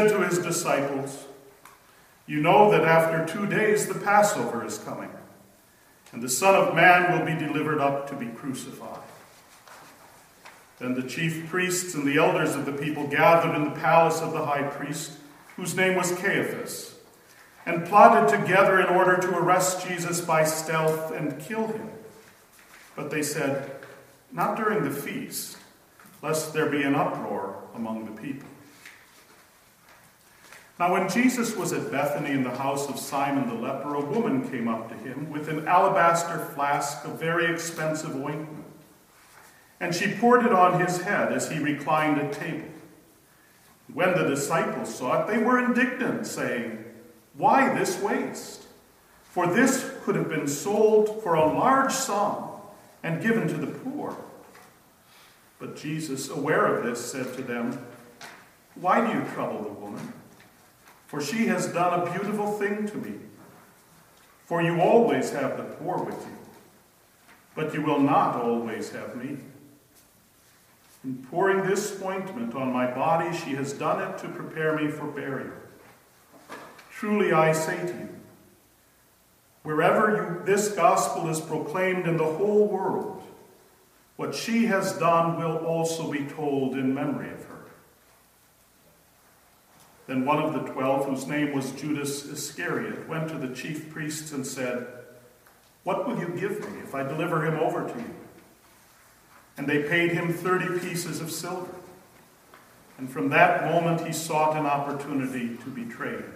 said to his disciples, "You know that after 2 days the Passover is coming, and the Son of Man will be delivered up to be crucified." Then the chief priests and the elders of the people gathered in the palace of the high priest, whose name was Caiaphas, and plotted together in order to arrest Jesus by stealth and kill him. But they said, "Not during the feast, lest there be an uproar among the people." Now when Jesus was at Bethany in the house of Simon the leper, a woman came up to him with an alabaster flask of very expensive ointment, and she poured it on his head as he reclined at table. When the disciples saw it, they were indignant, saying, "Why this waste? For this could have been sold for a large sum and given to the poor." But Jesus, aware of this, said to them, "Why do you trouble the woman? For she has done a beautiful thing to me. For you always have the poor with you, but you will not always have me. In pouring this ointment on my body, she has done it to prepare me for burial. Truly I say to you, wherever this gospel is proclaimed in the whole world, what she has done will also be told in memory of her." Then one of the 12, whose name was Judas Iscariot, went to the chief priests and said, "What will you give me if I deliver him over to you?" And they paid him 30 pieces of silver. And from that moment he sought an opportunity to betray him.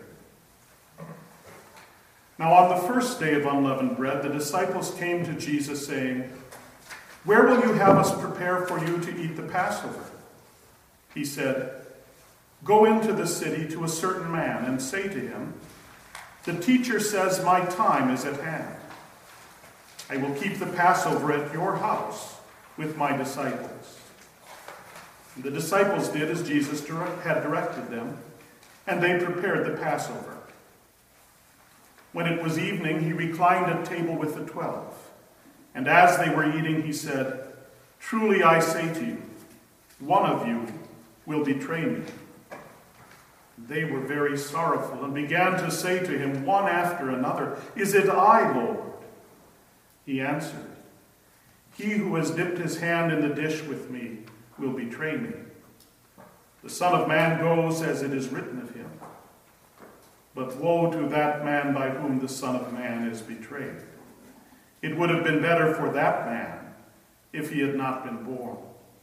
Now on the first day of unleavened bread, the disciples came to Jesus saying, "Where will you have us prepare for you to eat the Passover?" He said, "Go into the city to a certain man and say to him, 'The teacher says my time is at hand. I will keep the Passover at your house with my disciples.'" And the disciples did as Jesus had directed them, and they prepared the Passover. When it was evening, he reclined at table with the 12. And as they were eating, he said, "Truly I say to you, one of you will betray me." They were very sorrowful and began to say to him one after another, "Is it I, Lord?" He answered, "He who has dipped his hand in the dish with me will betray me. The Son of Man goes as it is written of him. But woe to that man by whom the Son of Man is betrayed. It would have been better for that man if he had not been born."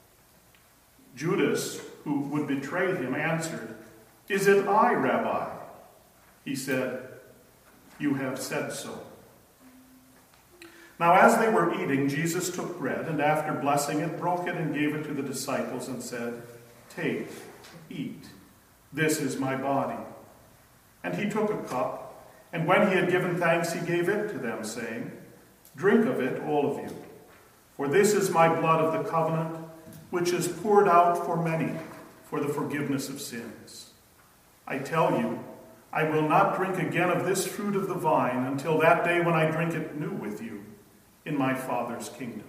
Judas, who would betray him, answered, "Is it I, Rabbi?" He said, "You have said so." Now as they were eating, Jesus took bread, and after blessing it, broke it and gave it to the disciples and said, "Take, eat. This is my body." And he took a cup, and when he had given thanks, he gave it to them, saying, "Drink of it, all of you. For this is my blood of the covenant, which is poured out for many for the forgiveness of sins. I tell you, I will not drink again of this fruit of the vine until that day when I drink it new with you in my Father's kingdom."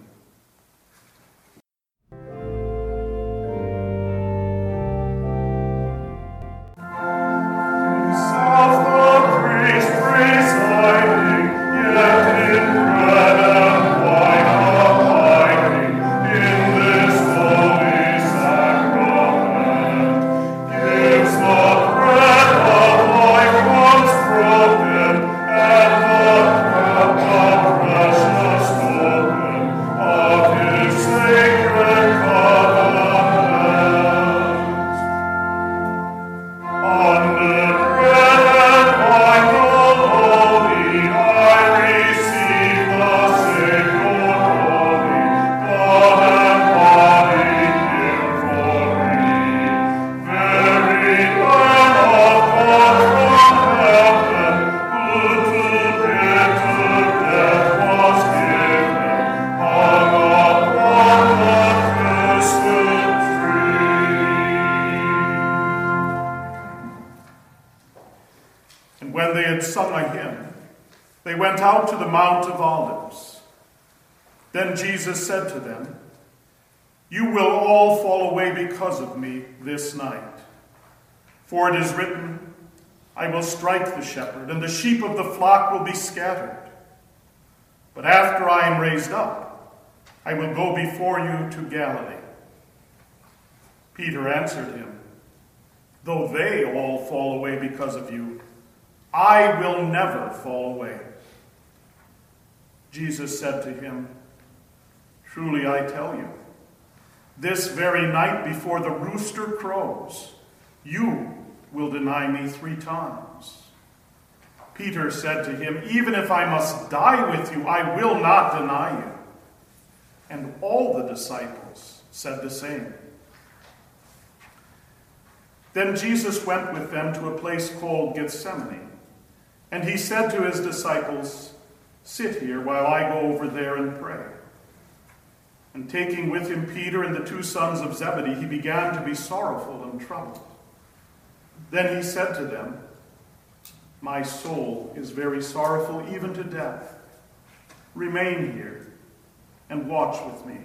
And when they had sung a hymn, they went out to the Mount of Olives. Then Jesus said to them, "You will all fall away because of me this night. For it is written, I will strike the shepherd, and the sheep of the flock will be scattered. But after I am raised up, I will go before you to Galilee." Peter answered him, "Though they all fall away because of you, I will never fall away." Jesus said to him, "Truly I tell you, this very night before the rooster crows, you will deny me 3 times. Peter said to him, "Even if I must die with you, I will not deny you." And all the disciples said the same. Then Jesus went with them to a place called Gethsemane, and he said to his disciples, "Sit here while I go over there and pray." And taking with him Peter and the 2 sons of Zebedee, he began to be sorrowful and troubled. Then he said to them, "My soul is very sorrowful, even to death. Remain here and watch with me."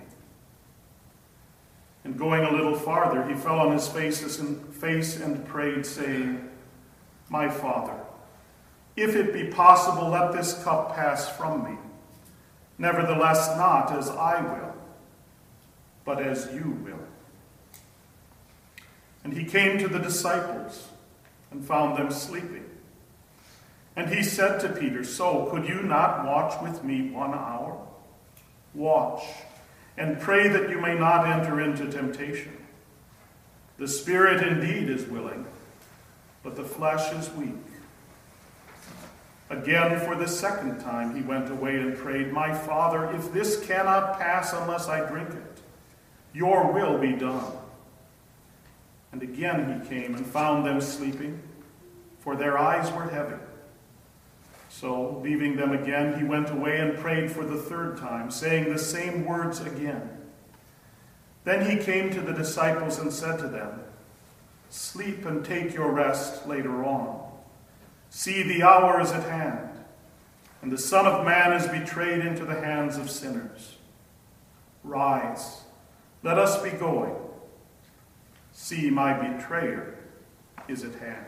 And going a little farther, he fell on his face and prayed, saying, "My Father, if it be possible, let this cup pass from me. Nevertheless, not as I will, but as you will." And he came to the disciples and found them sleeping. And he said to Peter, "So could you not watch with me 1 hour? Watch and pray that you may not enter into temptation. The spirit indeed is willing, but the flesh is weak." Again, for the 2nd time, he went away and prayed, "My Father, if this cannot pass unless I drink it, your will be done." And again he came and found them sleeping, for their eyes were heavy. So, leaving them again, he went away and prayed for the 3rd time, saying the same words again. Then he came to the disciples and said to them, "Sleep and take your rest later on. See, the hour is at hand, and the Son of Man is betrayed into the hands of sinners. Rise, let us be going. See, my betrayer is at hand."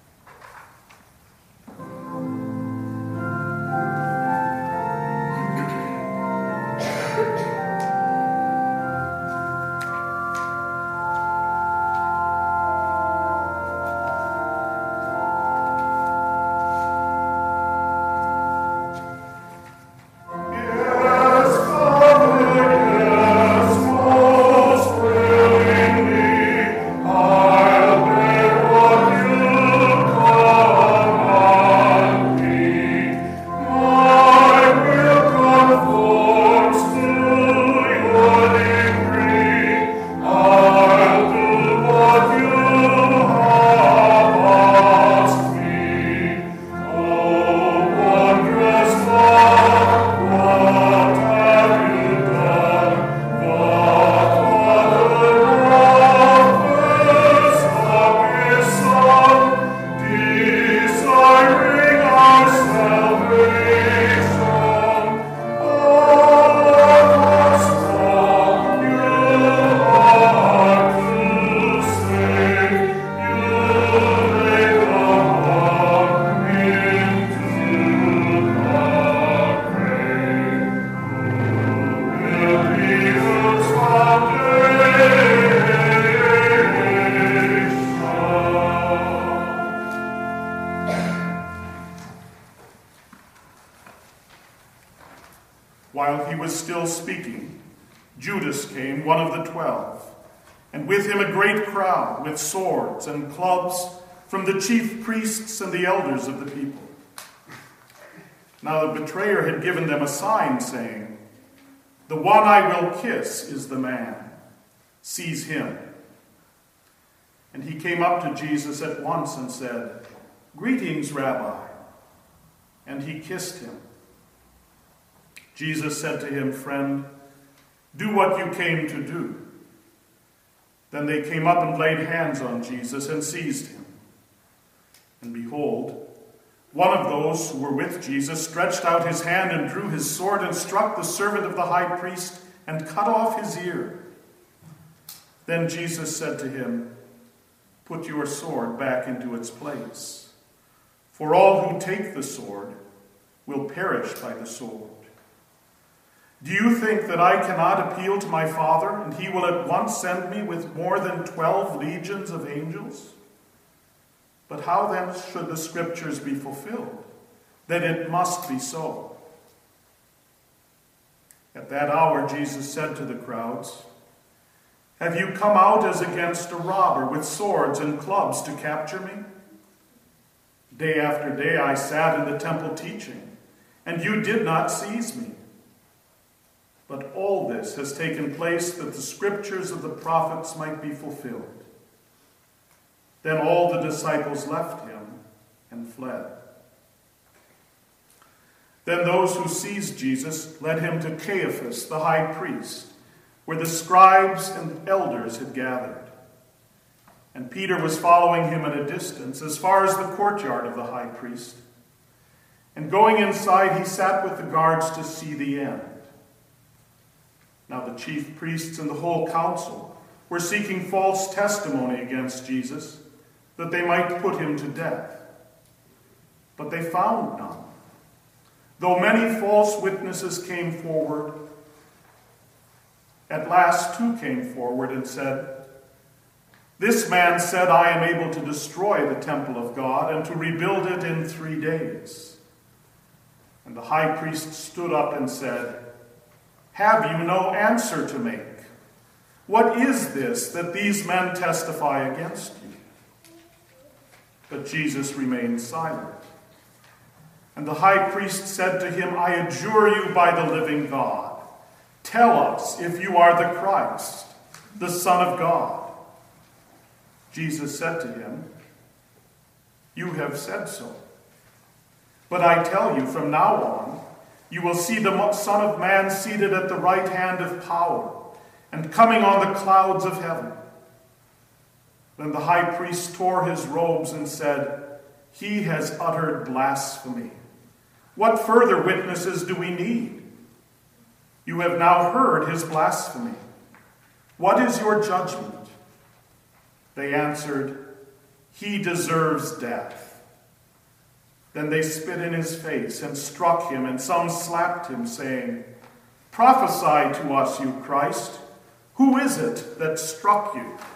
While he was still speaking, Judas came, one of the 12, and with him a great crowd with swords and clubs from the chief priests and the elders of the people. Now the betrayer had given them a sign, saying, "The one I will kiss is the man. Seize him." And he came up to Jesus at once and said, "Greetings, Rabbi." And he kissed him. Jesus said to him, "Friend, do what you came to do." Then they came up and laid hands on Jesus and seized him. And behold, one of those who were with Jesus stretched out his hand and drew his sword and struck the servant of the high priest and cut off his ear. Then Jesus said to him, put your sword back into its place. For all who take the sword will perish by the sword. Do you think that I cannot appeal to my Father, and he will at once send me with more than 12 legions of angels? But how then should the scriptures be fulfilled, that it must be so? At that hour Jesus said to the crowds, have you come out as against a robber with swords and clubs to capture me? Day after day I sat in the temple teaching, and you did not seize me. But all this has taken place that the scriptures of the prophets might be fulfilled. Then all the disciples left him and fled. Then those who seized Jesus led him to Caiaphas, the high priest, where the scribes and elders had gathered. And Peter was following him at a distance, as far as the courtyard of the high priest. And going inside, he sat with the guards to see the end. Now the chief priests and the whole council were seeking false testimony against Jesus, that they might put him to death. But they found none, though many false witnesses came forward. At last 2 came forward and said, this man said, I am able to destroy the temple of God and to rebuild it in 3 days. And the high priest stood up and said, have you no answer to make? What is this that these men testify against you? But Jesus remained silent. And the high priest said to him, I adjure you by the living God, tell us if you are the Christ, the Son of God. Jesus said to him, you have said so. But I tell you, from now on, you will see the Son of Man seated at the right hand of power and coming on the clouds of heaven. Then the high priest tore his robes and said, he has uttered blasphemy. What further witnesses do we need? You have now heard his blasphemy. What is your judgment? They answered, he deserves death. Then they spit in his face and struck him, and some slapped him, saying, prophesy to us, you Christ. Who is it that struck you?